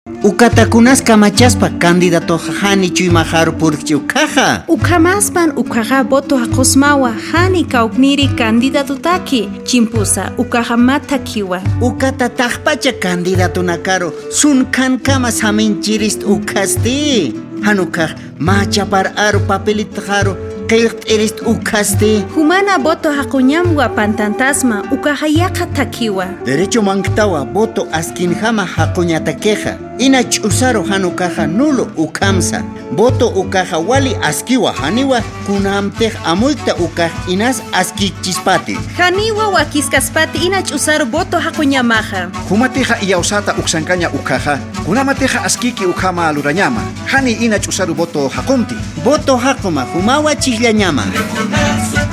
Ukatakunas kamachaspa candidato hani chuymaharu purikchi ukaha. Ukamaspan ukaha voto hakosmawa hani kaukniri candidato taki chimpusa ukaha matakiwa. Ukata takpacha candidato nakaro sunkan kama saminchirist ukasti. Hanukah machapar aru papelitaharu Kairt erist ukaste. Humana voto hakunyamwa pantantasma ukahayaka takiwa. Derecho mangtawa voto askinjama hakunyatakeja. Inach usaro hanukaja nulo ukamsa. Voto ukaja wali askiwa haniwa kunamtej amulta ukaj inas askichispati. Haniwa wakiskaspati inach usaro voto hakunyamaja. Humateja iyausata uksankanya ukaja. Kunamateja askiki ukama aluranyama. Hani inach usaro voto hakonti. Voto hakuma humawa chihlanyama.